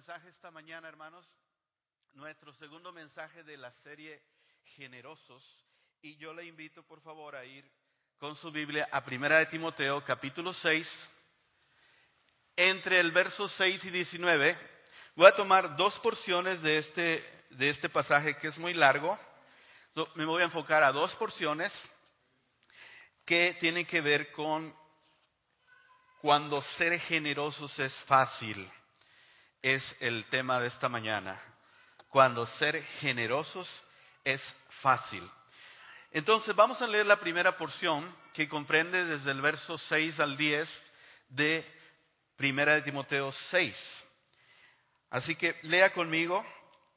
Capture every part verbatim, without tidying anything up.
mensaje esta mañana, hermanos, nuestro segundo mensaje de la serie Generosos, y yo le invito por favor a ir con su Biblia a Primera de Timoteo, capítulo seis, entre el verso seis y diecinueve. Voy a tomar dos porciones de este, de este pasaje que es muy largo. Me voy a enfocar a dos porciones que tienen que ver con cuando ser generosos es fácil. Es el tema de esta mañana. Cuando ser generosos es fácil. Entonces vamos a leer la primera porción que comprende desde el verso seis al diez de Primera de Timoteo seis. Así que lea conmigo,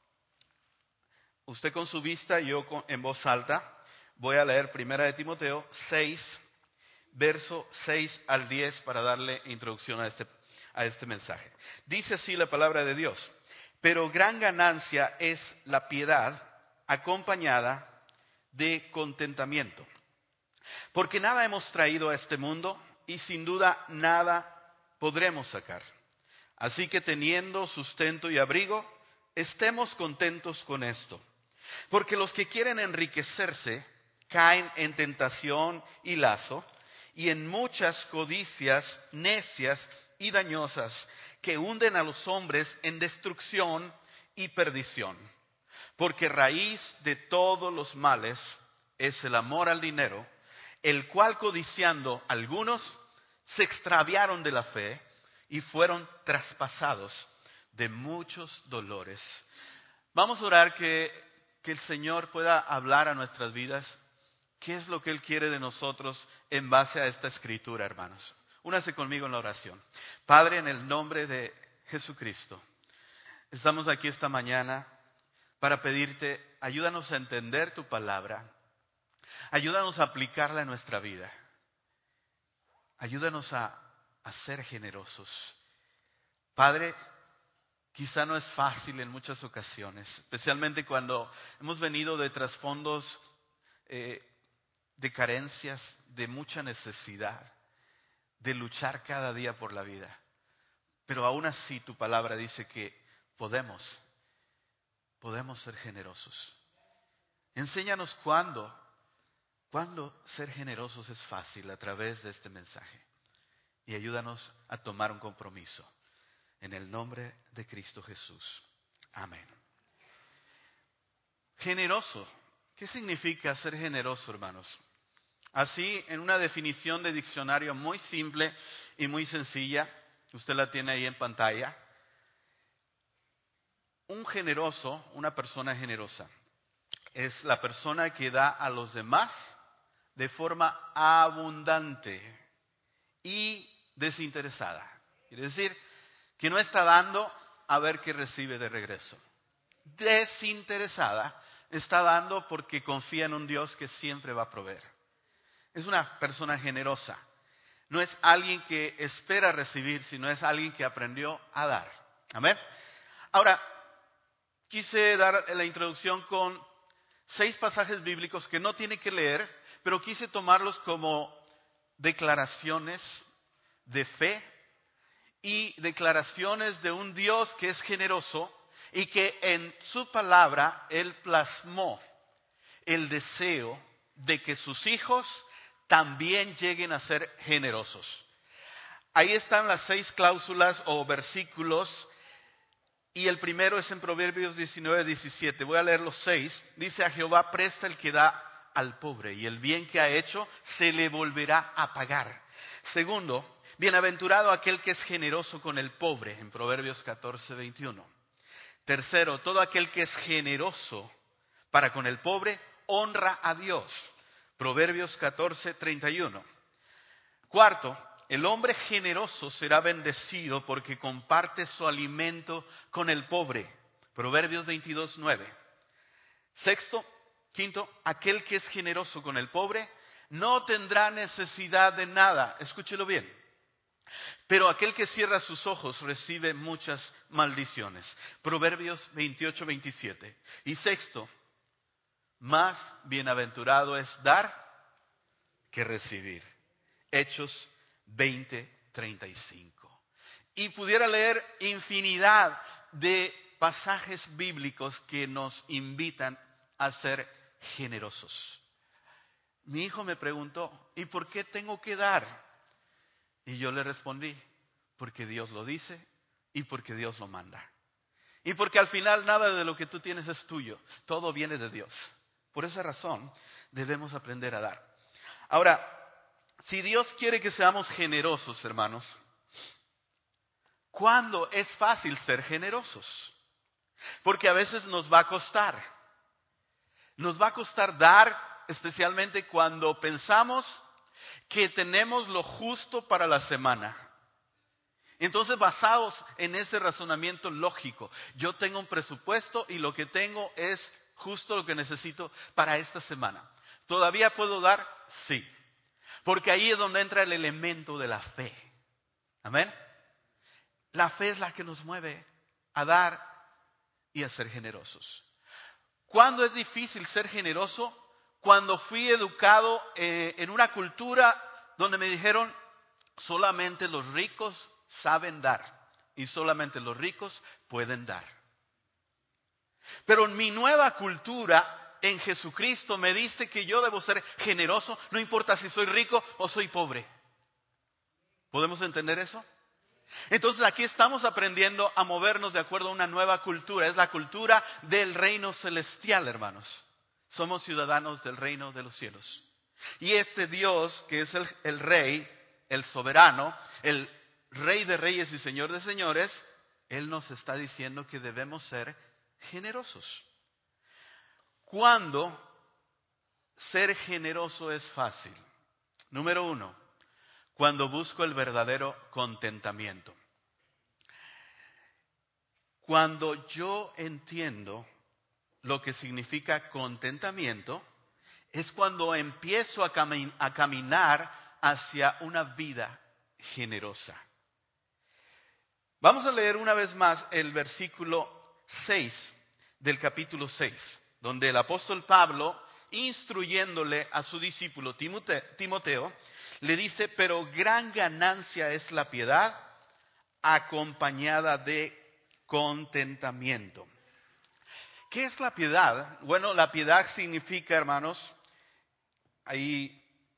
usted con su vista y yo con, en voz alta. Voy a leer Primera de Timoteo seis, verso seis al diez para darle introducción a este, a este mensaje. Dice así la palabra de Dios: pero gran ganancia es la piedad acompañada de contentamiento. Porque nada hemos traído a este mundo y sin duda nada podremos sacar. Así que teniendo sustento y abrigo, estemos contentos con esto. Porque los que quieren enriquecerse caen en tentación y lazo y en muchas codicias necias y dañosas que hunden a los hombres en destrucción y perdición. Porque raíz de todos los males es el amor al dinero, el cual codiciando algunos se extraviaron de la fe y fueron traspasados de muchos dolores. Vamos a orar que, que el Señor pueda hablar a nuestras vidas. ¿Qué es lo que Él quiere de nosotros en base a esta escritura, hermanos? Únase conmigo en la oración. Padre, en el nombre de Jesucristo, estamos aquí esta mañana para pedirte, ayúdanos a entender tu palabra. Ayúdanos a aplicarla en nuestra vida. Ayúdanos a, a ser generosos. Padre, quizá no es fácil en muchas ocasiones, especialmente cuando hemos venido de trasfondos eh, de carencias, de mucha necesidad, de luchar cada día por la vida. Pero aún así tu palabra dice que podemos, podemos ser generosos. Enséñanos cuándo, cuándo ser generosos es fácil a través de este mensaje. Y ayúdanos a tomar un compromiso. En el nombre de Cristo Jesús. Amén. Generoso. ¿Qué significa ser generoso, hermanos? Así, en una definición de diccionario muy simple y muy sencilla, usted la tiene ahí en pantalla. Un generoso, una persona generosa, es la persona que da a los demás de forma abundante y desinteresada. Quiere decir que no está dando a ver qué recibe de regreso. Desinteresada, está dando porque confía en un Dios que siempre va a proveer. Es una persona generosa. No es alguien que espera recibir, sino es alguien que aprendió a dar. Amén. Ahora, quise dar la introducción con seis pasajes bíblicos que no tiene que leer, pero quise tomarlos como declaraciones de fe y declaraciones de un Dios que es generoso y que en su palabra Él plasmó el deseo de que sus hijos también lleguen a ser generosos. Ahí están las seis cláusulas o versículos y el primero es en Proverbios diecinueve, diecisiete. Voy a leer los seis. Dice: a Jehová presta el que da al pobre y el bien que ha hecho se le volverá a pagar. Segundo, bienaventurado aquel que es generoso con el pobre, en Proverbios catorce, veintiuno. Tercero, todo aquel que es generoso para con el pobre honra a Dios. Proverbios catorce, treinta y uno. Cuarto, el hombre generoso será bendecido porque comparte su alimento con el pobre. Proverbios veintidós, nueve. Sexto, quinto, aquel que es generoso con el pobre no tendrá necesidad de nada. Escúchelo bien. Pero aquel que cierra sus ojos recibe muchas maldiciones. Proverbios veintiocho, veintisiete. Y sexto, más bienaventurado es dar que recibir. Hechos veinte, treinta y cinco. Y pudiera leer infinidad de pasajes bíblicos que nos invitan a ser generosos. Mi hijo me preguntó, ¿y por qué tengo que dar? Y yo le respondí, porque Dios lo dice y porque Dios lo manda. Y porque al final nada de lo que tú tienes es tuyo, todo viene de Dios. Por esa razón debemos aprender a dar. Ahora, si Dios quiere que seamos generosos, hermanos, ¿cuándo es fácil ser generosos? Porque a veces nos va a costar. Nos va a costar dar, especialmente cuando pensamos que tenemos lo justo para la semana. Entonces, basados en ese razonamiento lógico, yo tengo un presupuesto y lo que tengo es justo lo que necesito para esta semana. ¿Todavía puedo dar? Sí. Porque ahí es donde entra el elemento de la fe. Amén. La fe es la que nos mueve a dar y a ser generosos. ¿Cuándo es difícil ser generoso? Cuando fui educado eh, en una cultura donde me dijeron solamente los ricos saben dar y solamente los ricos pueden dar. Pero en mi nueva cultura en Jesucristo me dice que yo debo ser generoso, no importa si soy rico o soy pobre. ¿Podemos entender eso? Entonces aquí estamos aprendiendo a movernos de acuerdo a una nueva cultura. Es la cultura del reino celestial, hermanos. Somos ciudadanos del reino de los cielos. Y este Dios, que es el, el rey, el soberano, el rey de reyes y señor de señores, Él nos está diciendo que debemos ser generosos. ¿Cuándo ser generoso es fácil? Número uno, cuando busco el verdadero contentamiento. Cuando yo entiendo lo que significa contentamiento, es cuando empiezo a, cami- a caminar hacia una vida generosa. Vamos a leer una vez más el versículo seis del capítulo seis, donde el apóstol Pablo, instruyéndole a su discípulo Timoteo, le dice, pero gran ganancia es la piedad acompañada de contentamiento. ¿Qué es la piedad? Bueno, la piedad significa, hermanos, ahí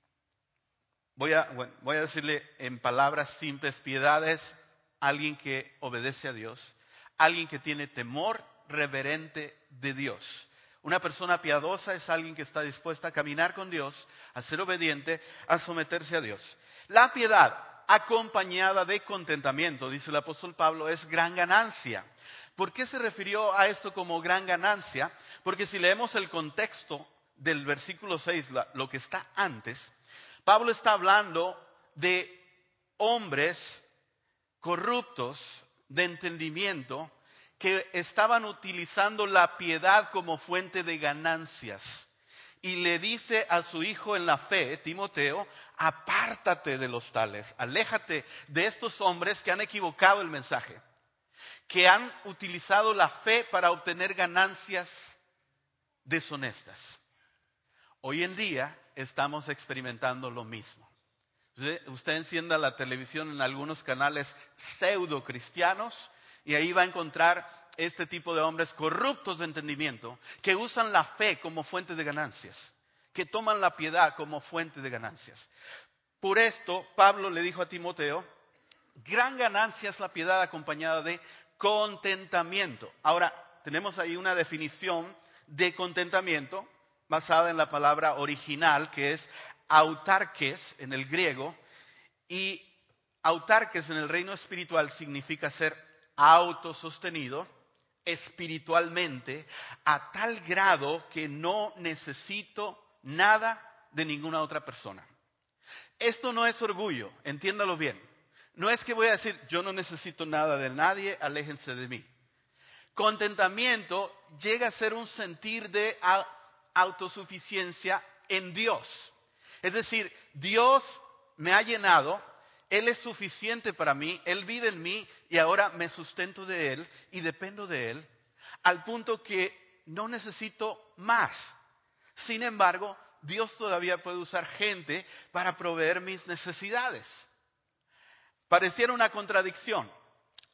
voy a, bueno, voy a decirle en palabras simples, piedad es alguien que obedece a Dios, alguien que tiene temor reverente de Dios. Una persona piadosa es alguien que está dispuesta a caminar con Dios, a ser obediente, a someterse a Dios. La piedad acompañada de contentamiento, dice el apóstol Pablo, es gran ganancia. ¿Por qué se refirió a esto como gran ganancia? Porque si leemos el contexto del versículo seis, lo que está antes, Pablo está hablando de hombres corruptos de entendimiento que estaban utilizando la piedad como fuente de ganancias. Y le dice a su hijo en la fe, Timoteo, apártate de los tales, aléjate de estos hombres que han equivocado el mensaje, que han utilizado la fe para obtener ganancias deshonestas. Hoy en día estamos experimentando lo mismo. Usted, usted encienda la televisión en algunos canales pseudo cristianos y ahí va a encontrar este tipo de hombres corruptos de entendimiento que usan la fe como fuente de ganancias, que toman la piedad como fuente de ganancias. Por esto, Pablo le dijo a Timoteo, gran ganancia es la piedad acompañada de contentamiento. Ahora, tenemos ahí una definición de contentamiento basada en la palabra original que es autarkes en el griego, y autarkes en el reino espiritual significa ser autosostenido espiritualmente a tal grado que no necesito nada de ninguna otra persona. Esto no es orgullo, entiéndalo bien. No es que voy a decir, yo no necesito nada de nadie, aléjense de mí. Contentamiento llega a ser un sentir de autosuficiencia en Dios. Es decir, Dios me ha llenado, Él es suficiente para mí, Él vive en mí y ahora me sustento de Él y dependo de Él, al punto que no necesito más. Sin embargo, Dios todavía puede usar gente para proveer mis necesidades. Pareciera una contradicción.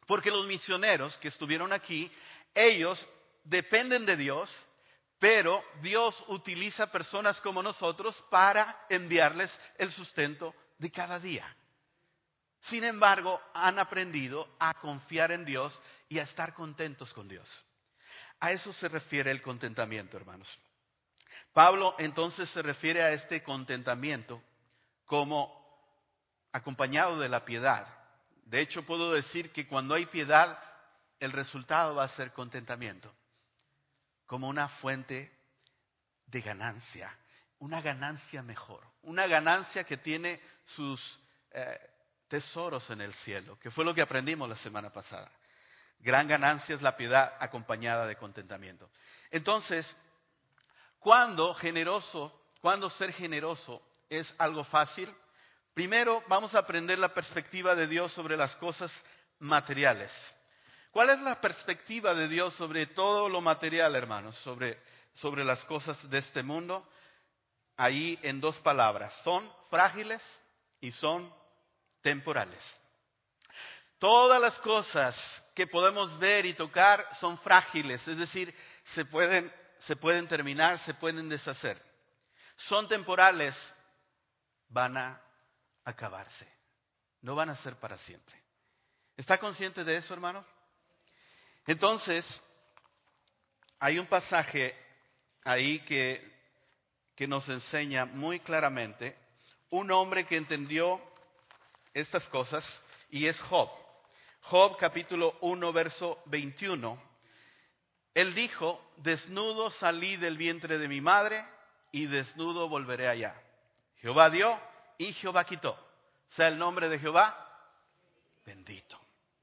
Porque los misioneros que estuvieron aquí, ellos dependen de Dios, pero Dios utiliza personas como nosotros para enviarles el sustento de cada día. Sin embargo, han aprendido a confiar en Dios y a estar contentos con Dios. A eso se refiere el contentamiento, hermanos. Pablo entonces se refiere a este contentamiento como acompañado de la piedad. De hecho, puedo decir que cuando hay piedad, el resultado va a ser contentamiento, como una fuente de ganancia, una ganancia mejor, una ganancia que tiene sus eh, tesoros en el cielo, que fue lo que aprendimos la semana pasada. Gran ganancia es la piedad acompañada de contentamiento. Entonces, ¿cuándo generoso, cuándo ser generoso es algo fácil? Primero, vamos a aprender la perspectiva de Dios sobre las cosas materiales. ¿Cuál es la perspectiva de Dios sobre todo lo material, hermanos? Sobre, sobre las cosas de este mundo. Ahí en dos palabras. Son frágiles y son temporales. Todas las cosas que podemos ver y tocar son frágiles. Es decir, se pueden, se pueden terminar, se pueden deshacer. Son temporales, van a acabarse. No van a ser para siempre. ¿Está consciente de eso, hermano? Entonces, hay un pasaje ahí que, que nos enseña muy claramente un hombre que entendió estas cosas y es Job. Job capítulo uno, verso veintiuno. Él dijo, desnudo salí del vientre de mi madre y desnudo volveré allá. Jehová dio y Jehová quitó. Sea el nombre de Jehová bendito.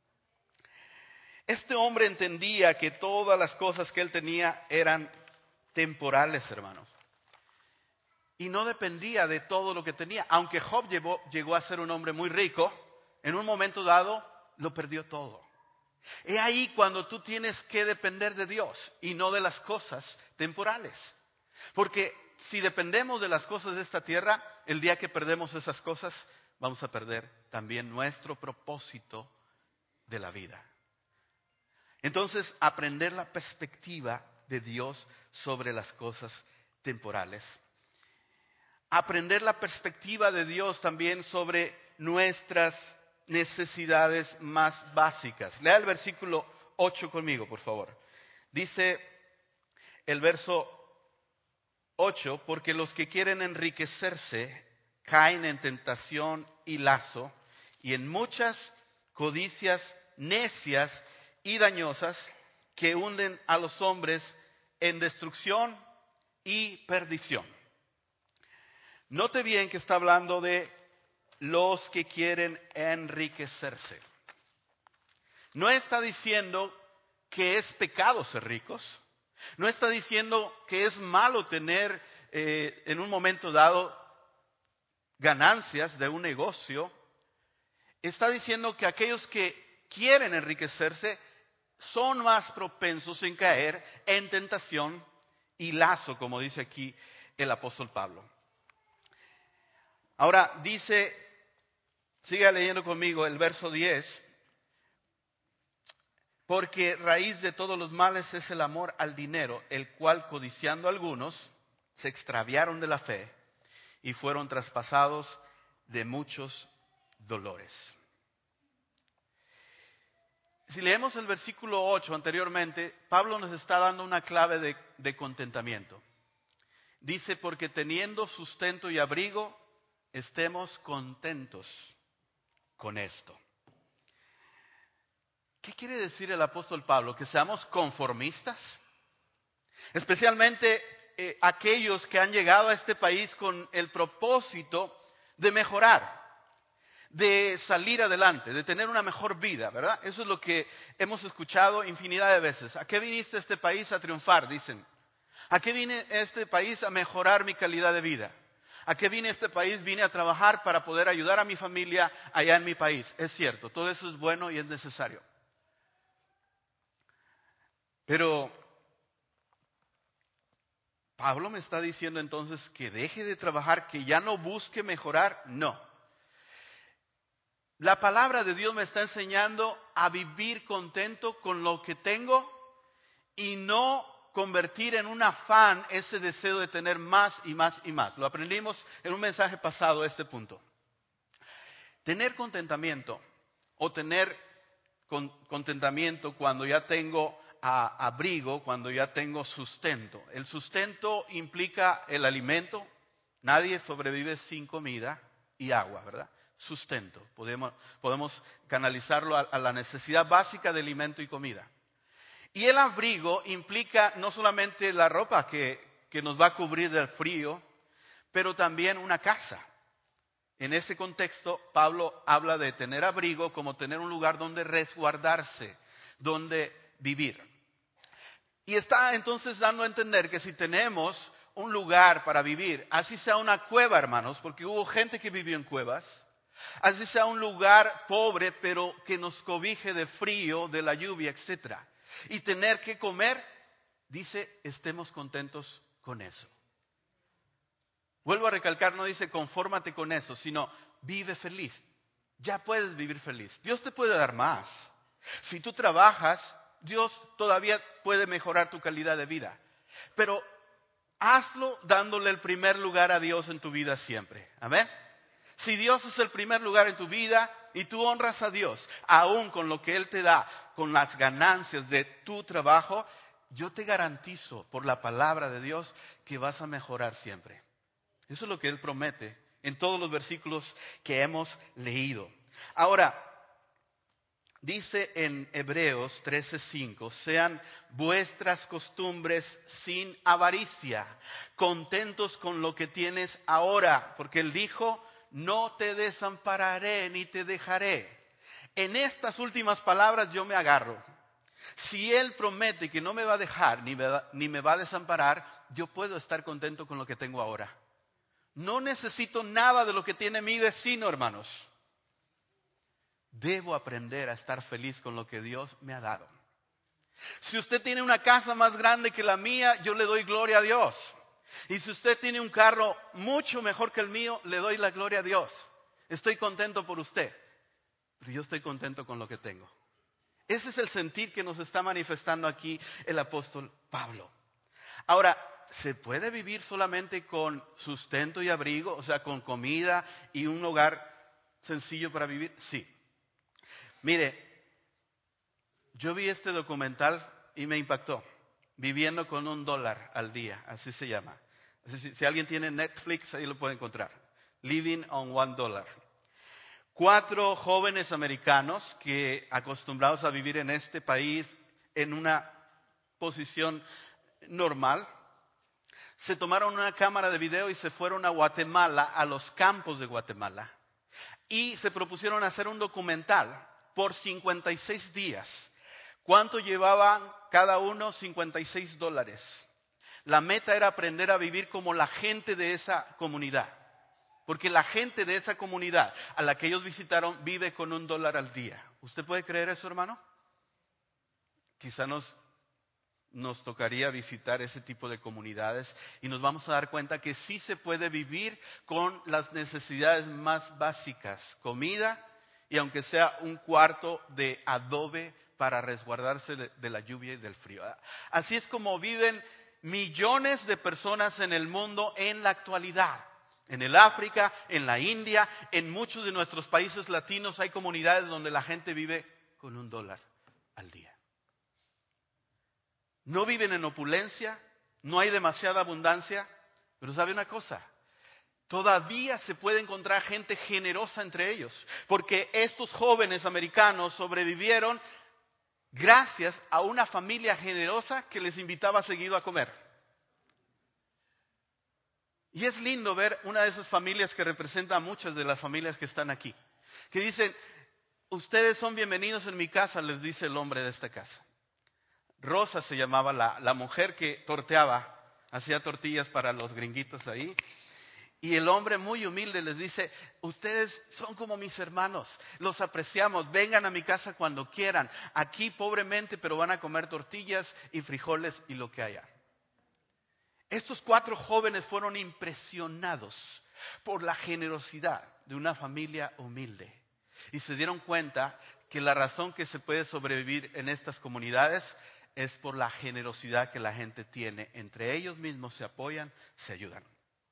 Este hombre entendía que todas las cosas que él tenía eran temporales, hermanos. Y no dependía de todo lo que tenía. Aunque Job llegó, llegó a ser un hombre muy rico, en un momento dado lo perdió todo. Es ahí cuando tú tienes que depender de Dios y no de las cosas temporales. Porque si dependemos de las cosas de esta tierra, el día que perdemos esas cosas, vamos a perder también nuestro propósito de la vida. Entonces, aprender la perspectiva de Dios sobre las cosas temporales. Aprender la perspectiva de Dios también sobre nuestras necesidades más básicas. Lea el versículo ocho conmigo, por favor. Dice el verso ocho, porque los que quieren enriquecerse caen en tentación y lazo y en muchas codicias necias y dañosas que hunden a los hombres en destrucción y perdición. Note bien que está hablando de los que quieren enriquecerse. No está diciendo que es pecado ser ricos. No está diciendo que es malo tener eh, en un momento dado ganancias de un negocio. Está diciendo que aquellos que quieren enriquecerse son más propensos en caer en tentación y lazo, como dice aquí el apóstol Pablo. Ahora dice, siga leyendo conmigo el verso diez, porque raíz de todos los males es el amor al dinero, el cual codiciando algunos se extraviaron de la fe y fueron traspasados de muchos dolores. Si leemos el versículo ocho anteriormente, Pablo nos está dando una clave de, de contentamiento. Dice, porque teniendo sustento y abrigo, estemos contentos con esto. ¿Qué quiere decir el apóstol Pablo? ¿Que seamos conformistas? Especialmente eh, aquellos que han llegado a este país con el propósito de mejorar, de salir adelante, de tener una mejor vida, ¿verdad? Eso es lo que hemos escuchado infinidad de veces. ¿A qué viniste a este país a triunfar? Dicen. ¿A qué vine a este país a mejorar mi calidad de vida? ¿A qué vine a este país? Vine a trabajar para poder ayudar a mi familia allá en mi país. Es cierto, todo eso es bueno y es necesario. Pero Pablo me está diciendo entonces que deje de trabajar, que ya no busque mejorar. No. La palabra de Dios me está enseñando a vivir contento con lo que tengo y no convertir en un afán ese deseo de tener más y más y más. Lo aprendimos en un mensaje pasado, este punto. Tener contentamiento o tener con, contentamiento cuando ya tengo a, abrigo, cuando ya tengo sustento. El sustento implica el alimento. Nadie sobrevive sin comida y agua, ¿verdad? Sustento. Podemos, podemos canalizarlo a, a la necesidad básica de alimento y comida. Y el abrigo implica no solamente la ropa que, que nos va a cubrir del frío, pero también una casa. En ese contexto, Pablo habla de tener abrigo como tener un lugar donde resguardarse, donde vivir. Y está entonces dando a entender que si tenemos un lugar para vivir, así sea una cueva, hermanos, porque hubo gente que vivió en cuevas, así sea un lugar pobre, pero que nos cobije de frío, de la lluvia, etcétera, y tener que comer, dice, estemos contentos con eso. Vuelvo a recalcar, no dice confórmate con eso, sino vive feliz. Ya puedes vivir feliz. Dios te puede dar más. Si tú trabajas, Dios todavía puede mejorar tu calidad de vida. Pero hazlo dándole el primer lugar a Dios en tu vida siempre. Amén. Si Dios es el primer lugar en tu vida y tú honras a Dios, aún con lo que Él te da, con las ganancias de tu trabajo, yo te garantizo por la palabra de Dios que vas a mejorar siempre. Eso es lo que Él promete en todos los versículos que hemos leído. Ahora, dice en Hebreos trece cinco, sean vuestras costumbres sin avaricia, contentos con lo que tienes ahora, porque Él dijo, no te desampararé ni te dejaré. En estas últimas palabras yo me agarro. Si Él promete que no me va a dejar ni me va, ni me va a desamparar, yo puedo estar contento con lo que tengo ahora. No necesito nada de lo que tiene mi vecino, hermanos. Debo aprender a estar feliz con lo que Dios me ha dado. Si usted tiene una casa más grande que la mía, yo le doy gloria a Dios. Y si usted tiene un carro mucho mejor que el mío, le doy la gloria a Dios. Estoy contento por usted, pero yo estoy contento con lo que tengo. Ese es el sentir que nos está manifestando aquí el apóstol Pablo. Ahora, ¿se puede vivir solamente con sustento y abrigo? O sea, con comida y un hogar sencillo para vivir. Sí. Mire, yo vi este documental y me impactó. Viviendo con un dólar al día, así se llama. Si, si alguien tiene Netflix, ahí lo puede encontrar. Living on one dollar. Cuatro jóvenes americanos que acostumbrados a vivir en este país en una posición normal, se tomaron una cámara de video y se fueron a Guatemala, a los campos de Guatemala, y se propusieron hacer un documental por cincuenta y seis días. ¿Cuánto llevaban cada uno? cincuenta y seis dólares. La meta era aprender a vivir como la gente de esa comunidad, porque la gente de esa comunidad a la que ellos visitaron vive con un dólar al día. ¿Usted puede creer eso, hermano? Quizá nos... Nos tocaría visitar ese tipo de comunidades y nos vamos a dar cuenta que sí se puede vivir con las necesidades más básicas, comida y aunque sea un cuarto de adobe para resguardarse de, de la lluvia y del frío. Así es como viven millones de personas en el mundo en la actualidad. En el África, en la India, en muchos de nuestros países latinos hay comunidades donde la gente vive con un dólar al día. No viven en opulencia, no hay demasiada abundancia, pero ¿sabe una cosa? Todavía se puede encontrar gente generosa entre ellos, porque estos jóvenes americanos sobrevivieron gracias a una familia generosa que les invitaba seguido a comer. Y es lindo ver una de esas familias que representa a muchas de las familias que están aquí, que dicen, ustedes son bienvenidos en mi casa, les dice el hombre de esta casa. Rosa se llamaba la, la mujer que torteaba, hacía tortillas para los gringuitos ahí. Y el hombre muy humilde les dice, ustedes son como mis hermanos, los apreciamos, vengan a mi casa cuando quieran. Aquí pobremente, pero van a comer tortillas y frijoles y lo que haya. Estos cuatro jóvenes fueron impresionados por la generosidad de una familia humilde. y se dieron cuenta que la razón que se puede sobrevivir en estas comunidades es por la generosidad que la gente tiene. Entre ellos mismos se apoyan, se ayudan.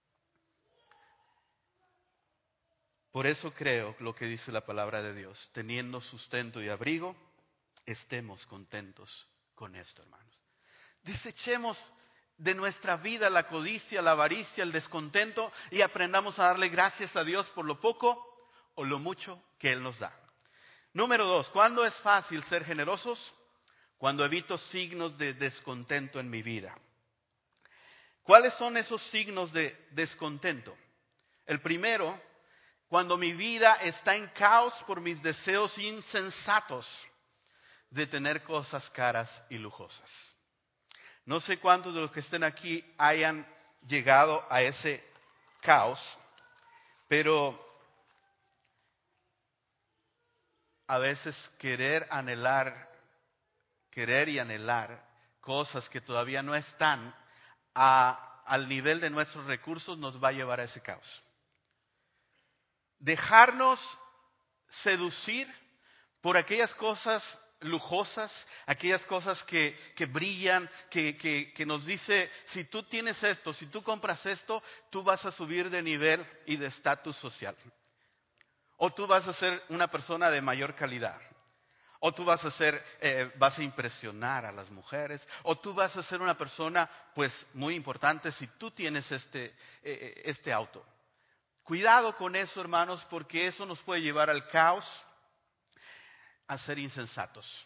Por eso creo lo que dice la palabra de Dios. Teniendo sustento y abrigo, estemos contentos con esto, hermanos. Desechemos de nuestra vida la codicia, la avaricia, el descontento y aprendamos a darle gracias a Dios por lo poco o lo mucho que Él nos da. Número dos, ¿cuándo es fácil ser generosos? Cuando evito signos de descontento en mi vida. ¿Cuáles son esos signos de descontento? El primero, cuando mi vida está en caos por mis deseos insensatos de tener cosas caras y lujosas. No sé cuántos de los que estén aquí hayan llegado a ese caos, pero a veces querer anhelar, querer y anhelar cosas que todavía no están a, al nivel de nuestros recursos nos va a llevar a ese caos. Dejarnos seducir por aquellas cosas lujosas, aquellas cosas que, que brillan, que, que, que nos dice, si tú tienes esto, si tú compras esto, tú vas a subir de nivel y de estatus social. O tú vas a ser una persona de mayor calidad. O tú vas a ser, eh, vas a impresionar a las mujeres. O tú vas a ser una persona, pues, muy importante si tú tienes este, eh, este auto. Cuidado con eso, hermanos, porque eso nos puede llevar al caos, a ser insensatos.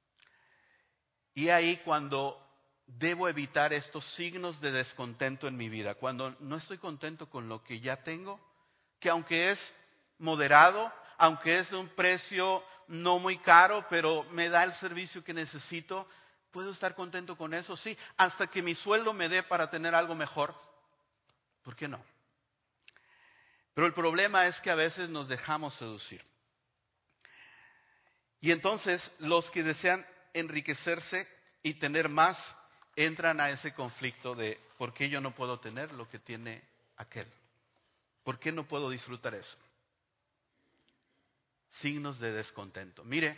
Y ahí cuando debo evitar estos signos de descontento en mi vida, cuando no estoy contento con lo que ya tengo, que aunque es moderado, aunque es de un precio no muy caro, pero me da el servicio que necesito, ¿puedo estar contento con eso? Sí, hasta que mi sueldo me dé para tener algo mejor. ¿Por qué no? Pero el problema es que a veces nos dejamos seducir. Y entonces los que desean enriquecerse y tener más entran a ese conflicto de ¿por qué yo no puedo tener lo que tiene aquel? ¿Por qué no puedo disfrutar eso? Signos de descontento. Mire,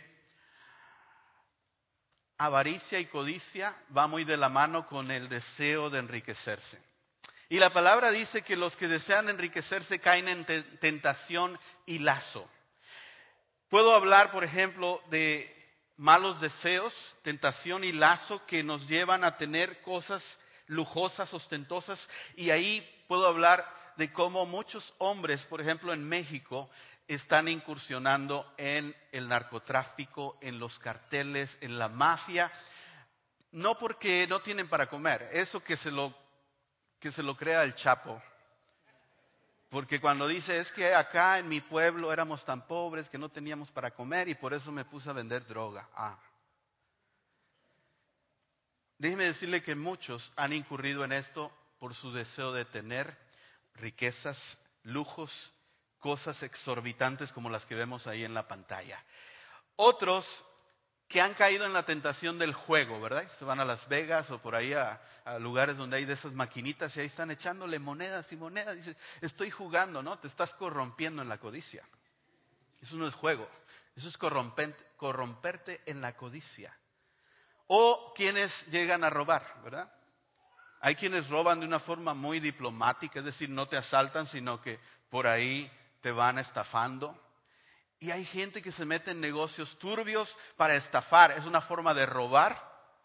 avaricia y codicia va muy de la mano con el deseo de enriquecerse. Y la palabra dice que los que desean enriquecerse caen en te- tentación y lazo. Puedo hablar, por ejemplo, de malos deseos, tentación y lazo que nos llevan a tener cosas lujosas, ostentosas. Y ahí puedo hablar de cómo muchos hombres, por ejemplo, en México, están incursionando en el narcotráfico, en los carteles, en la mafia. No porque no tienen para comer, eso que se lo, que se lo crea el Chapo. Porque cuando dice, es que acá en mi pueblo éramos tan pobres que no teníamos para comer y por eso me puse a vender droga. Ah. Déjeme decirle que muchos han incurrido en esto por su deseo de tener riquezas, lujos, cosas exorbitantes como las que vemos ahí en la pantalla. Otros que han caído en la tentación del juego, ¿verdad? Se van a Las Vegas o por ahí a, a lugares donde hay de esas maquinitas y ahí están echándole monedas y monedas. Dices, estoy jugando, ¿no? Te estás corrompiendo en la codicia. Eso no es juego, eso es corromperte en la codicia. O quienes llegan a robar, ¿verdad? Hay quienes roban de una forma muy diplomática, es decir, no te asaltan, sino que por ahí te van estafando. Y hay gente que se mete en negocios turbios para estafar, es una forma de robar.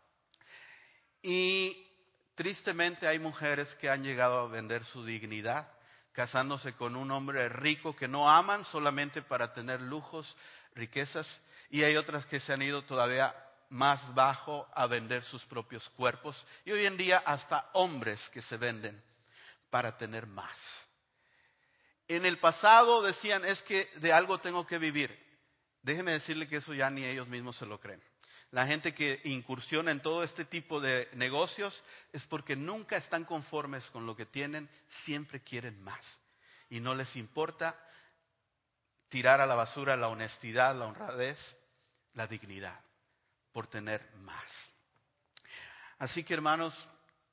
Y tristemente hay mujeres que han llegado a vender su dignidad, casándose con un hombre rico que no aman solamente para tener lujos, riquezas. Y hay otras que se han ido todavía más bajo a vender sus propios cuerpos. Y hoy en día hasta hombres que se venden para tener más. En el pasado decían, es que de algo tengo que vivir. Déjeme decirle que eso ya ni ellos mismos se lo creen. La gente que incursiona en todo este tipo de negocios es porque nunca están conformes con lo que tienen, siempre quieren más. Y no les importa tirar a la basura la honestidad, la honradez, la dignidad, por tener más. Así que, hermanos,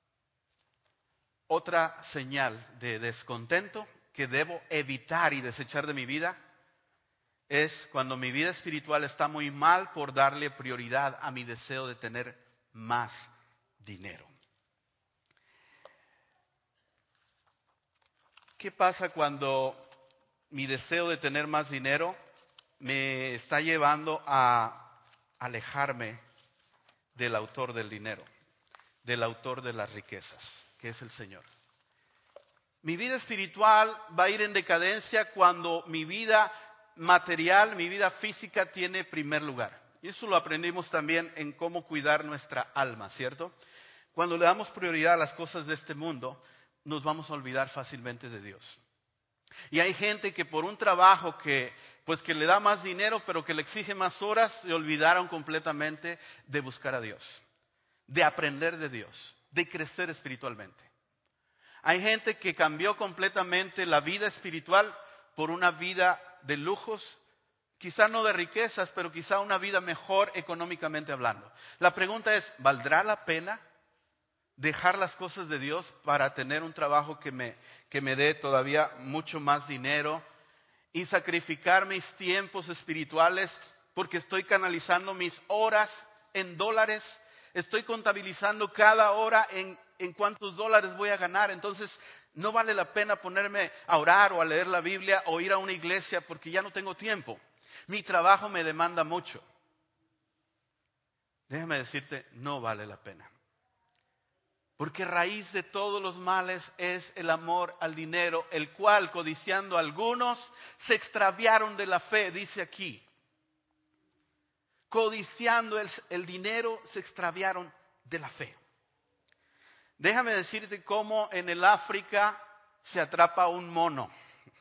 otra señal de descontento que debo evitar y desechar de mi vida es cuando mi vida espiritual está muy mal por darle prioridad a mi deseo de tener más dinero. ¿Qué pasa cuando mi deseo de tener más dinero me está llevando a alejarme del autor del dinero, del autor de las riquezas, que es el Señor? Mi vida espiritual va a ir en decadencia cuando mi vida material, mi vida física tiene primer lugar. Y eso lo aprendimos también en cómo cuidar nuestra alma, ¿cierto? Cuando le damos prioridad a las cosas de este mundo, nos vamos a olvidar fácilmente de Dios. Y hay gente que por un trabajo que, pues que le da más dinero, pero que le exige más horas, se olvidaron completamente de buscar a Dios, de aprender de Dios, de crecer espiritualmente. Hay gente que cambió completamente la vida espiritual por una vida de lujos, quizá no de riquezas, pero quizá una vida mejor económicamente hablando. La pregunta es, ¿valdrá la pena dejar las cosas de Dios para tener un trabajo que me, que me dé todavía mucho más dinero y sacrificar mis tiempos espirituales porque estoy canalizando mis horas en dólares? Estoy contabilizando cada hora en, en cuántos dólares voy a ganar. Entonces, no vale la pena ponerme a orar o a leer la Biblia o ir a una iglesia porque ya no tengo tiempo. Mi trabajo me demanda mucho. Déjame decirte, no vale la pena. Porque raíz de todos los males es el amor al dinero, el cual, codiciando algunos, se extraviaron de la fe, dice aquí. Codiciando el, el dinero, se extraviaron de la fe. Déjame decirte cómo en el África se atrapa un mono.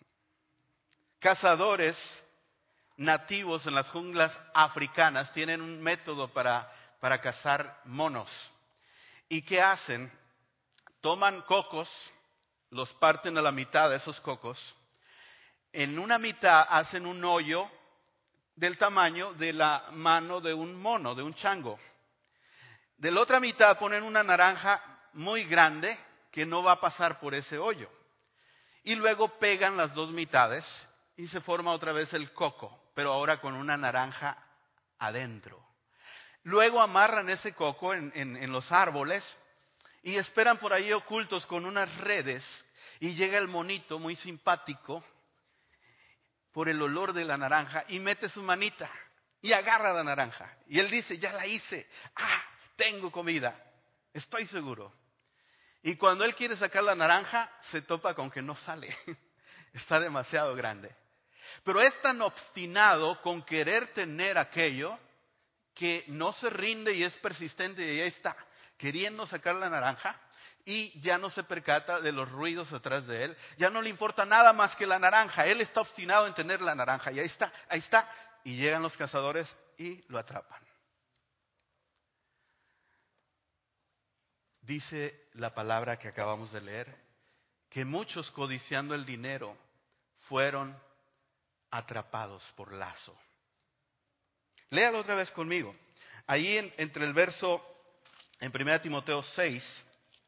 Cazadores nativos en las junglas africanas tienen un método para, para cazar monos. ¿Y qué hacen? Toman cocos, los parten a la mitad de esos cocos. En una mitad hacen un hoyo del tamaño de la mano de un mono, de un chango. De la otra mitad ponen una naranja muy grande que no va a pasar por ese hoyo. Y luego pegan las dos mitades y se forma otra vez el coco, pero ahora con una naranja adentro. Luego amarran ese coco en, en, en los árboles y esperan por ahí ocultos con unas redes y llega el monito muy simpático por el olor de la naranja y mete su manita y agarra la naranja. Y él dice, ya la hice, ah, tengo comida, estoy seguro. Y cuando él quiere sacar la naranja, se topa con que no sale, está demasiado grande. Pero es tan obstinado con querer tener aquello que no se rinde y es persistente y ahí está, queriendo sacar la naranja. Y ya no se percata de los ruidos atrás de él. Ya no le importa nada más que la naranja. Él está obstinado en tener la naranja. Y ahí está, ahí está. Y llegan los cazadores y lo atrapan. Dice la palabra que acabamos de leer, que muchos codiciando el dinero fueron atrapados por lazo. Léalo otra vez conmigo. Ahí en, entre el verso, en primera Timoteo seis,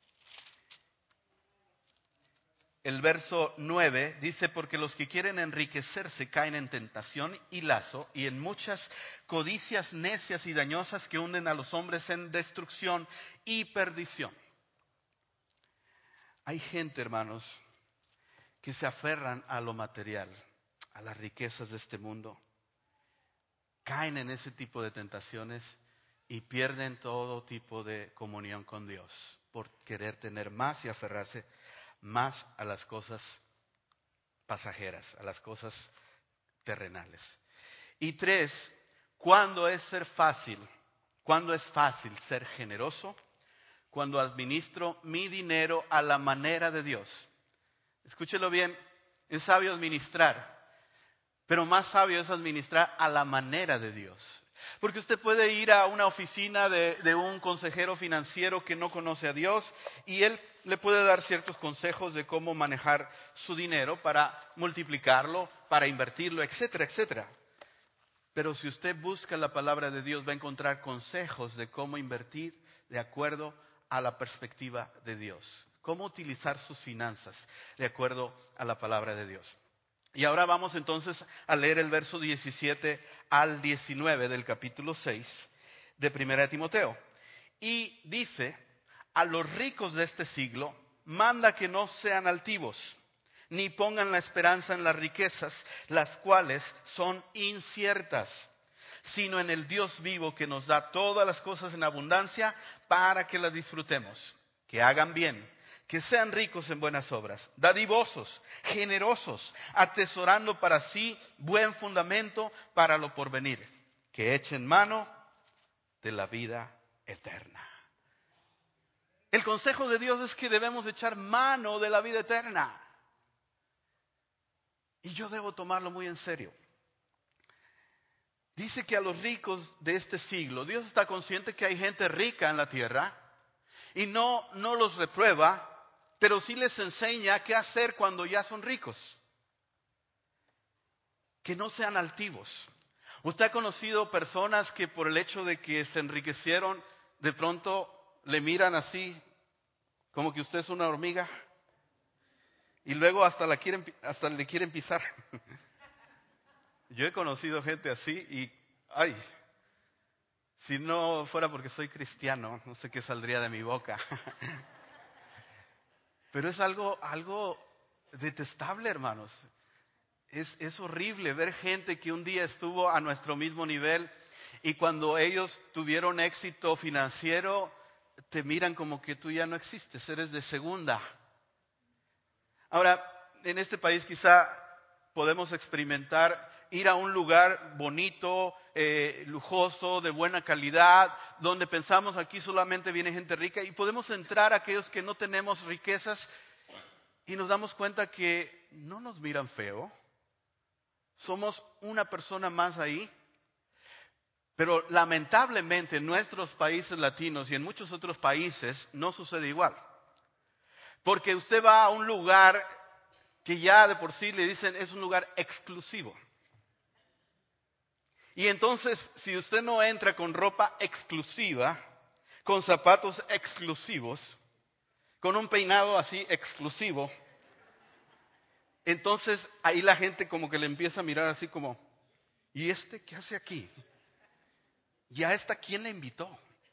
el verso nueve dice, porque los que quieren enriquecerse caen en tentación y lazo y en muchas codicias necias y dañosas que hunden a los hombres en destrucción y perdición. Hay gente, hermanos, que se aferran a lo material, a las riquezas de este mundo, caen en ese tipo de tentaciones y pierden todo tipo de comunión con Dios por querer tener más y aferrarse más a las cosas pasajeras, a las cosas terrenales. Y tres, ¿cuándo es ser fácil? ¿Cuándo es fácil ser generoso? Cuando administro mi dinero a la manera de Dios. Escúchelo bien, es sabio administrar, pero más sabio es administrar a la manera de Dios. Porque usted puede ir a una oficina de, de un consejero financiero que no conoce a Dios y él le puede dar ciertos consejos de cómo manejar su dinero para multiplicarlo, para invertirlo, etcétera, etcétera. Pero si usted busca la palabra de Dios va a encontrar consejos de cómo invertir de acuerdo a la perspectiva de Dios. Cómo utilizar sus finanzas de acuerdo a la palabra de Dios. Y ahora vamos entonces a leer el verso diecisiete al diecinueve del capítulo seis de Primera de Timoteo. Y dice, a los ricos de este siglo, manda que no sean altivos, ni pongan la esperanza en las riquezas, las cuales son inciertas, sino en el Dios vivo que nos da todas las cosas en abundancia para que las disfrutemos. Que hagan bien, que sean ricos en buenas obras, dadivosos, generosos, atesorando para sí buen fundamento para lo porvenir, que echen mano de la vida eterna. El consejo de Dios es que debemos echar mano de la vida eterna. Y yo debo tomarlo muy en serio. Dice que a los ricos de este siglo, Dios está consciente que hay gente rica en la tierra y no, no los reprueba, pero sí les enseña qué hacer cuando ya son ricos. Que no sean altivos. ¿Usted ha conocido personas que por el hecho de que se enriquecieron, de pronto le miran así, como que usted es una hormiga? Y luego hasta, la quieren, hasta le quieren pisar. Yo he conocido gente así y, ay, si no fuera porque soy cristiano, no sé qué saldría de mi boca. Pero es algo, algo detestable, hermanos. Es, es horrible ver gente que un día estuvo a nuestro mismo nivel y cuando ellos tuvieron éxito financiero, te miran como que tú ya no existes, eres de segunda. Ahora, en este país quizá podemos experimentar ir a un lugar bonito, eh, lujoso, de buena calidad, donde pensamos aquí solamente viene gente rica y podemos entrar a aquellos que no tenemos riquezas y nos damos cuenta que no nos miran feo. Somos una persona más ahí. Pero lamentablemente en nuestros países latinos y en muchos otros países no sucede igual. Porque usted va a un lugar que ya de por sí le dicen es un lugar exclusivo. Y entonces si usted no entra con ropa exclusiva, con zapatos exclusivos, con un peinado así exclusivo, entonces ahí la gente como que le empieza a mirar así como, ¿y este qué hace aquí? ¿Y a esta quién le invitó?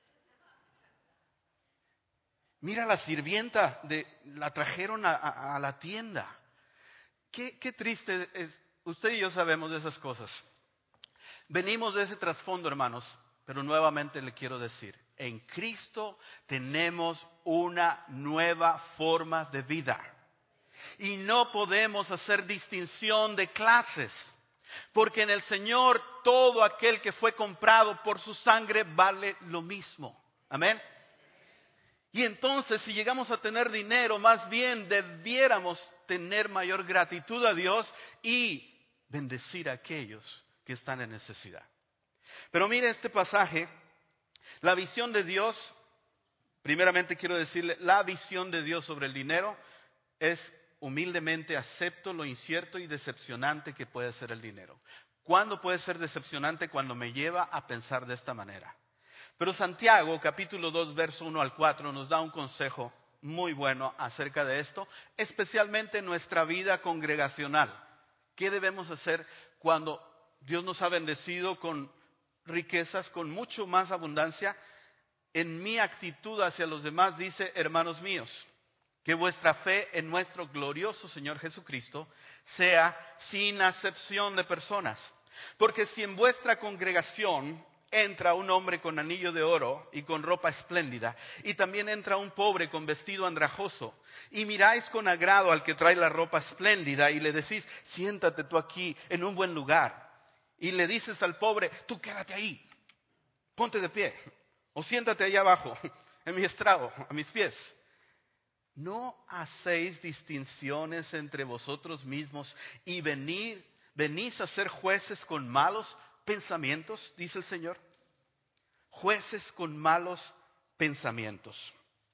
Mira, la sirvienta, de, la trajeron a, a, a la tienda. Qué, qué triste es. Usted y yo sabemos de esas cosas. Venimos de ese trasfondo, hermanos, pero nuevamente le quiero decir, en Cristo tenemos una nueva forma de vida. Y no podemos hacer distinción de clases, porque en el Señor todo aquel que fue comprado por su sangre vale lo mismo. Amén. Y entonces, si llegamos a tener dinero, más bien debiéramos tener mayor gratitud a Dios y bendecir a aquellos que están en necesidad. Pero mire este pasaje, la visión de Dios, primeramente quiero decirle, la visión de Dios sobre el dinero es humildemente acepto lo incierto y decepcionante que puede ser el dinero. ¿Cuándo puede ser decepcionante? Cuando me lleva a pensar de esta manera. Pero Santiago, capítulo dos, verso uno al cuatro, nos da un consejo muy bueno acerca de esto, especialmente en nuestra vida congregacional. ¿Qué debemos hacer cuando Dios nos ha bendecido con riquezas, con mucho más abundancia? En mi actitud hacia los demás dice, hermanos míos, que vuestra fe en nuestro glorioso Señor Jesucristo sea sin acepción de personas. Porque si en vuestra congregación entra un hombre con anillo de oro y con ropa espléndida, y también entra un pobre con vestido andrajoso, y miráis con agrado al que trae la ropa espléndida y le decís, siéntate tú aquí en un buen lugar, y le dices al pobre, tú quédate ahí, ponte de pie, o siéntate ahí abajo, en mi estrado, a mis pies. ¿No hacéis distinciones entre vosotros mismos y venid, venís a ser jueces con malos pensamientos? Dice el Señor. Jueces con malos pensamientos.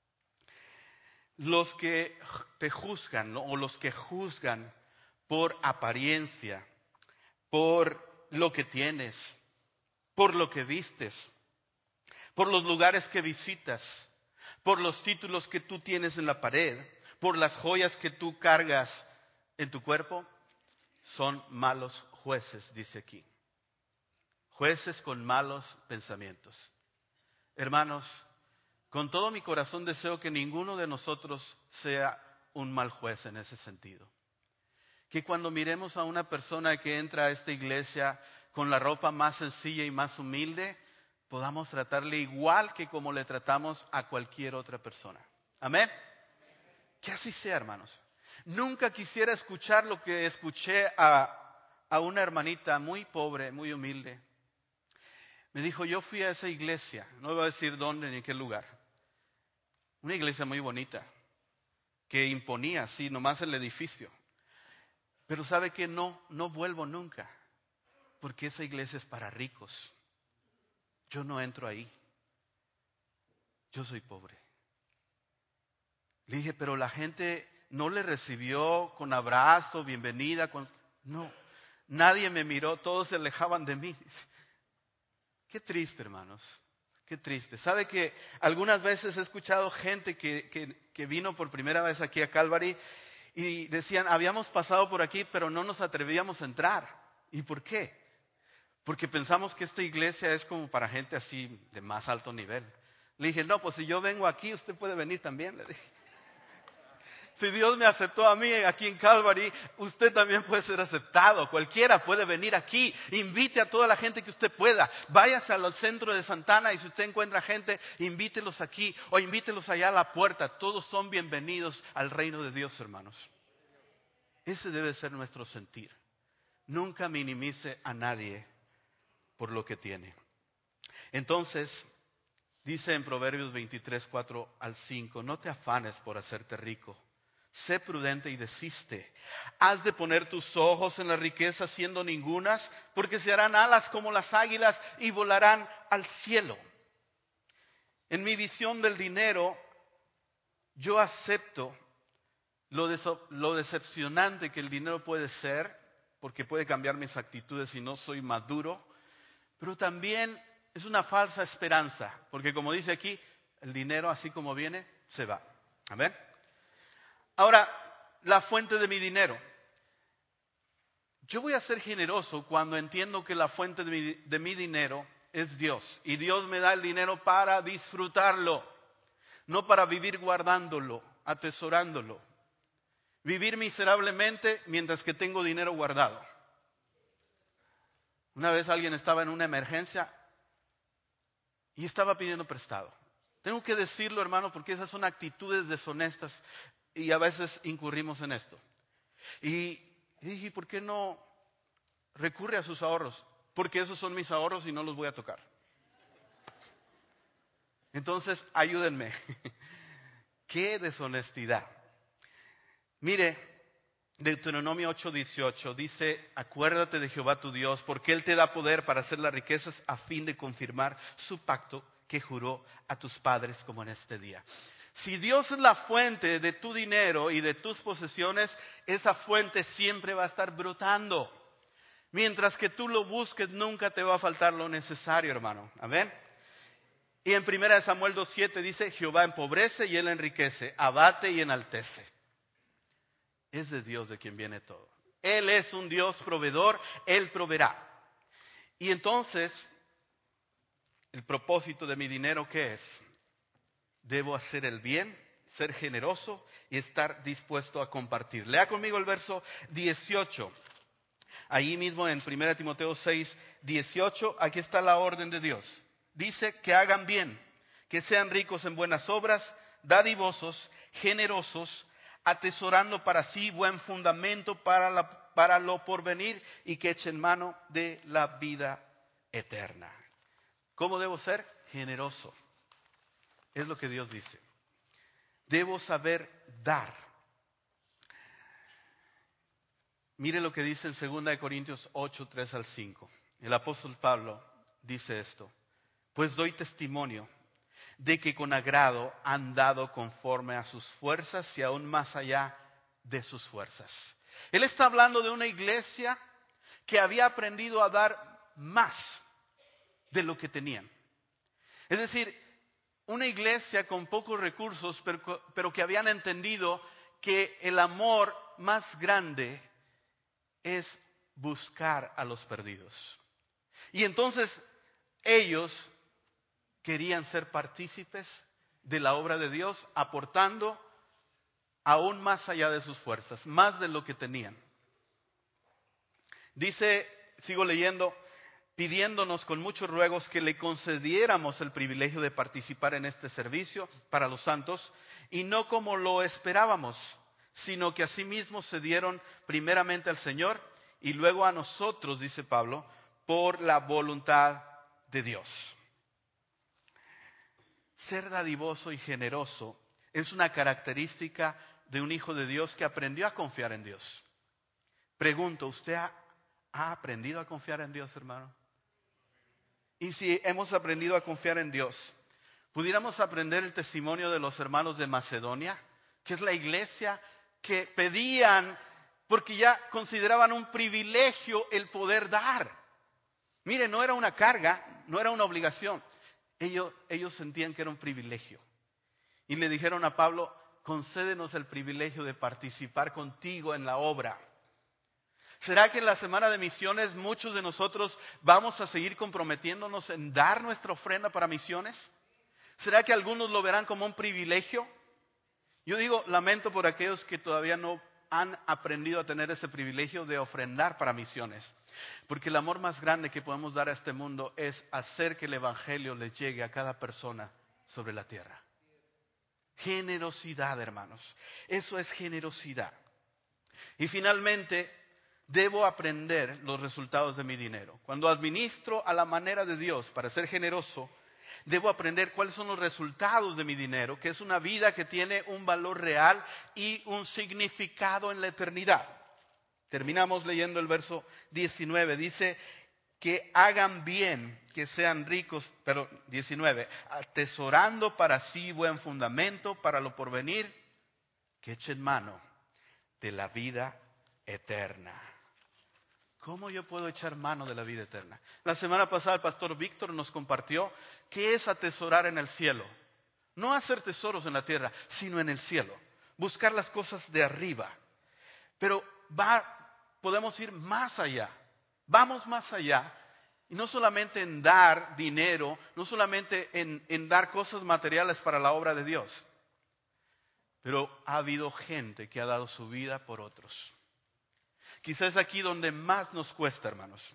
Los que te juzgan, ¿no? O los que juzgan por apariencia, por lo que tienes, por lo que vistes, por los lugares que visitas, por los títulos que tú tienes en la pared, por las joyas que tú cargas en tu cuerpo. son malos jueces, dice aquí. Jueces con malos pensamientos. Hermanos, con todo mi corazón deseo que ninguno de nosotros sea un mal juez en ese sentido. Que cuando miremos a una persona que entra a esta iglesia con la ropa más sencilla y más humilde, podamos tratarle igual que como le tratamos a cualquier otra persona. Amén. Que así sea, hermanos. Nunca quisiera escuchar lo que escuché a, a una hermanita muy pobre, muy humilde. Me dijo, yo fui a esa iglesia, no voy a decir dónde ni qué lugar. Una iglesia muy bonita, que imponía así, nomás el edificio. Pero sabe que no, no vuelvo nunca, porque esa iglesia es para ricos. Yo no entro ahí. Yo soy pobre. Le dije, pero la gente no le recibió con abrazo, bienvenida. Con... No, nadie me miró, todos se alejaban de mí. Qué triste, hermanos, qué triste. ¿Sabe que algunas veces he escuchado gente que, que, que vino por primera vez aquí a Calvary y decían, habíamos pasado por aquí, pero no nos atrevíamos a entrar? ¿Y por qué? Porque pensamos que esta iglesia es como para gente así de más alto nivel. Le dije, no, pues si yo vengo aquí, usted puede venir también, le dije. Si Dios me aceptó a mí aquí en Calvary, usted también puede ser aceptado. Cualquiera puede venir aquí. Invite a toda la gente que usted pueda. Váyase al centro de Santana y si usted encuentra gente, invítelos aquí o invítelos allá a la puerta. Todos son bienvenidos al reino de Dios, hermanos. Ese debe ser nuestro sentir. Nunca minimice a nadie por lo que tiene. Entonces, dice en Proverbios veintitrés, cuatro al cinco, no te afanes por hacerte rico. Sé prudente y desiste. Has de poner tus ojos en las riquezas siendo ningunas, porque se harán alas como las águilas y volarán al cielo. En mi visión del dinero, yo acepto lo, des- lo decepcionante que el dinero puede ser, porque puede cambiar mis actitudes si no soy maduro, pero también es una falsa esperanza, porque como dice aquí, el dinero así como viene, se va. Amén. Ahora, la fuente de mi dinero. Yo voy a ser generoso cuando entiendo que la fuente de mi, de mi dinero es Dios. Y Dios me da el dinero para disfrutarlo, no para vivir guardándolo, atesorándolo. Vivir miserablemente mientras que tengo dinero guardado. Una vez alguien estaba en una emergencia y estaba pidiendo prestado. Tengo que decirlo, hermano, porque esas son actitudes deshonestas y a veces incurrimos en esto. Y dije, ¿por qué no recurre a sus ahorros? Porque esos son mis ahorros y no los voy a tocar. Entonces, ayúdenme. ¡Qué deshonestidad! Mire, Deuteronomio ocho dieciocho dice, acuérdate de Jehová tu Dios, porque Él te da poder para hacer las riquezas a fin de confirmar su pacto que juró a tus padres como en este día. Si Dios es la fuente de tu dinero y de tus posesiones, esa fuente siempre va a estar brotando. Mientras que tú lo busques, nunca te va a faltar lo necesario, hermano. Amén. Y en primera de Samuel dos siete dice, Jehová empobrece y Él enriquece, abate y enaltece. Es de Dios de quien viene todo. Él es un Dios proveedor, Él proveerá. Y entonces, el propósito de mi dinero, ¿qué es? Debo hacer el bien, ser generoso y estar dispuesto a compartir. Lea conmigo el verso dieciocho. Ahí mismo en primera Timoteo seis, dieciocho, aquí está la orden de Dios. Dice que hagan bien, que sean ricos en buenas obras, dadivosos, generosos, atesorando para sí buen fundamento para, la, para lo porvenir y que echen mano de la vida eterna. ¿Cómo debo ser? Generoso. Es lo que Dios dice. Debo saber dar. Mire lo que dice en segunda de Corintios ocho, tres al cinco. El apóstol Pablo dice esto. Pues doy testimonio de que con agrado han dado conforme a sus fuerzas y aún más allá de sus fuerzas. Él está hablando de una iglesia que había aprendido a dar más de lo que tenían. Es decir, una iglesia con pocos recursos, pero, pero que habían entendido que el amor más grande es buscar a los perdidos. Y entonces ellos querían ser partícipes de la obra de Dios, aportando aún más allá de sus fuerzas, más de lo que tenían. Dice, sigo leyendo, pidiéndonos con muchos ruegos que le concediéramos el privilegio de participar en este servicio para los santos, y no como lo esperábamos, sino que asimismo se dieron primeramente al Señor y luego a nosotros, dice Pablo, por la voluntad de Dios. Ser dadivoso y generoso es una característica de un hijo de Dios que aprendió a confiar en Dios. Pregunto, ¿usted ha, ha aprendido a confiar en Dios, hermano? Y si hemos aprendido a confiar en Dios, pudiéramos aprender el testimonio de los hermanos de Macedonia, que es la iglesia que pedían, porque ya consideraban un privilegio el poder dar. Mire, no era una carga, no era una obligación. Ellos, ellos sentían que era un privilegio. Y le dijeron a Pablo, concédenos el privilegio de participar contigo en la obra. ¿Será que en la semana de misiones muchos de nosotros vamos a seguir comprometiéndonos en dar nuestra ofrenda para misiones? ¿Será que algunos lo verán como un privilegio? Yo digo, lamento por aquellos que todavía no han aprendido a tener ese privilegio de ofrendar para misiones. Porque el amor más grande que podemos dar a este mundo es hacer que el evangelio le llegue a cada persona sobre la tierra. Generosidad, hermanos. Eso es generosidad. Y finalmente, debo aprender los resultados de mi dinero. Cuando administro a la manera de Dios para ser generoso, debo aprender cuáles son los resultados de mi dinero, que es una vida que tiene un valor real y un significado en la eternidad. Terminamos leyendo el verso diecinueve. Dice que hagan bien, que sean ricos, pero diecinueve, atesorando para sí buen fundamento para lo porvenir, que echen mano de la vida eterna. ¿Cómo yo puedo echar mano de la vida eterna? La semana pasada el pastor Víctor nos compartió qué es atesorar en el cielo. No hacer tesoros en la tierra, sino en el cielo. Buscar las cosas de arriba. Pero va, podemos ir más allá. Vamos más allá. Y no solamente en dar dinero, no solamente en, en dar cosas materiales para la obra de Dios. Pero ha habido gente que ha dado su vida por otros. Quizás es aquí donde más nos cuesta, hermanos.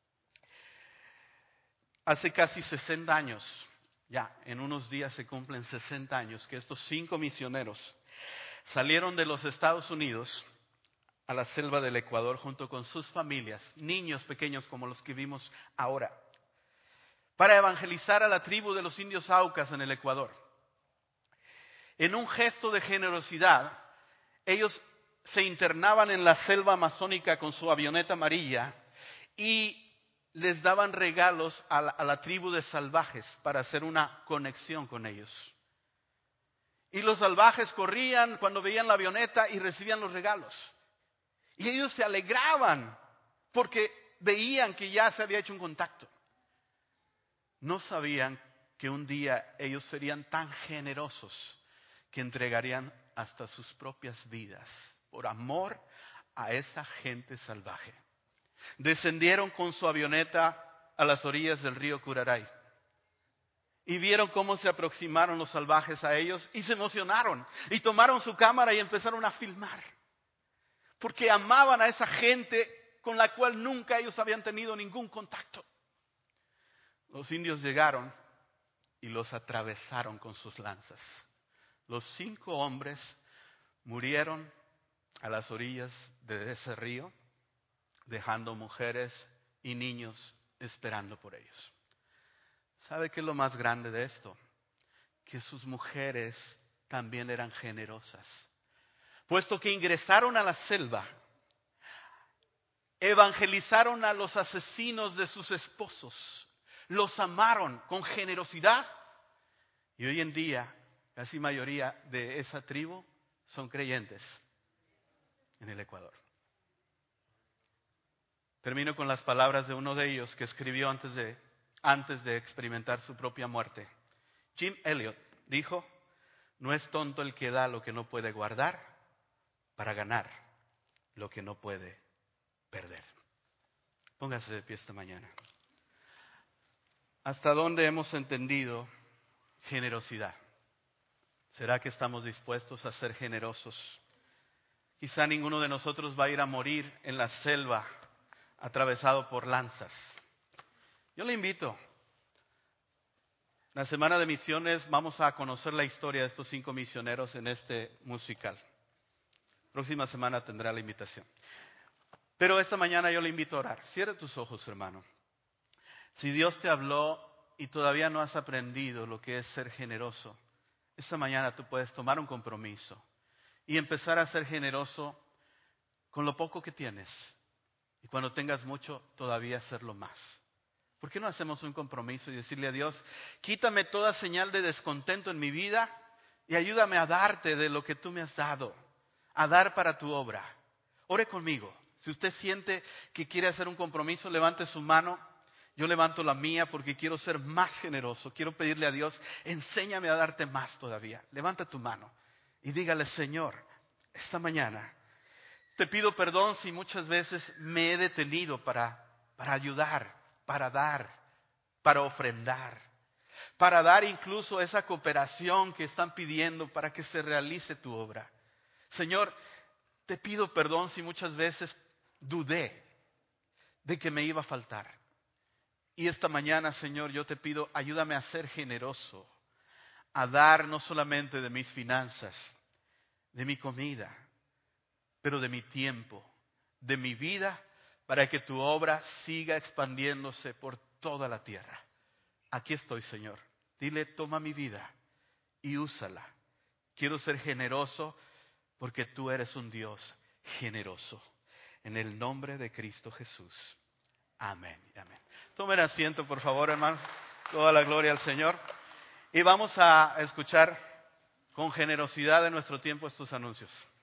Hace casi sesenta años, ya en unos días se cumplen sesenta años, que estos cinco misioneros salieron de los Estados Unidos a la selva del Ecuador junto con sus familias, niños pequeños como los que vimos ahora, para evangelizar a la tribu de los indios Aucas en el Ecuador. En un gesto de generosidad, ellos se internaban en la selva amazónica con su avioneta amarilla y les daban regalos a la, a la tribu de salvajes para hacer una conexión con ellos. Y los salvajes corrían cuando veían la avioneta y recibían los regalos. Y ellos se alegraban porque veían que ya se había hecho un contacto. No sabían que un día ellos serían tan generosos que entregarían hasta sus propias vidas por amor a esa gente salvaje. Descendieron con su avioneta a las orillas del río Curaray y vieron cómo se aproximaron los salvajes a ellos y se emocionaron y tomaron su cámara y empezaron a filmar porque amaban a esa gente con la cual nunca ellos habían tenido ningún contacto. Los indios llegaron y los atravesaron con sus lanzas. Los cinco hombres murieron a las orillas de ese río, dejando mujeres y niños esperando por ellos. ¿Sabe qué es lo más grande de esto? Que sus mujeres también eran generosas. Puesto que ingresaron a la selva, evangelizaron a los asesinos de sus esposos, los amaron con generosidad y hoy en día casi mayoría de esa tribu son creyentes en el Ecuador. Termino con las palabras de uno de ellos que escribió antes de, antes de experimentar su propia muerte. Jim Elliot dijo, no es tonto el que da lo que no puede guardar para ganar lo que no puede perder. Póngase de pie esta mañana. ¿Hasta dónde hemos entendido generosidad? ¿Será que estamos dispuestos a ser generosos? Quizá ninguno de nosotros va a ir a morir en la selva atravesado por lanzas. Yo le invito. La semana de misiones vamos a conocer la historia de estos cinco misioneros en este musical. Próxima semana tendrá la invitación. Pero esta mañana yo le invito a orar. Cierra tus ojos, hermano. Si Dios te habló y todavía no has aprendido lo que es ser generoso, esta mañana tú puedes tomar un compromiso y empezar a ser generoso con lo poco que tienes. Y cuando tengas mucho, todavía hacerlo más. ¿Por qué no hacemos un compromiso y decirle a Dios, quítame toda señal de descontento en mi vida y ayúdame a darte de lo que tú me has dado, a dar para tu obra? Ore conmigo. Si usted siente que quiere hacer un compromiso, levante su mano. Yo levanto la mía porque quiero ser más generoso. Quiero pedirle a Dios, enséñame a darte más todavía. Levanta tu mano y dígale, Señor, esta mañana te pido perdón si muchas veces me he detenido para, para ayudar, para dar, para ofrendar, para dar incluso esa cooperación que están pidiendo para que se realice tu obra. Señor, te pido perdón si muchas veces dudé de que me iba a faltar. Y esta mañana, Señor, yo te pido, ayúdame a ser generoso, a dar no solamente de mis finanzas, de mi comida, pero de mi tiempo, de mi vida, para que tu obra siga expandiéndose por toda la tierra. Aquí estoy, Señor. Dile, toma mi vida y úsala. Quiero ser generoso porque tú eres un Dios generoso. En el nombre de Cristo Jesús. Amén. Amén. Tomen asiento, por favor, hermanos. Toda la gloria al Señor. Y vamos a escuchar con generosidad en nuestro tiempo estos anuncios.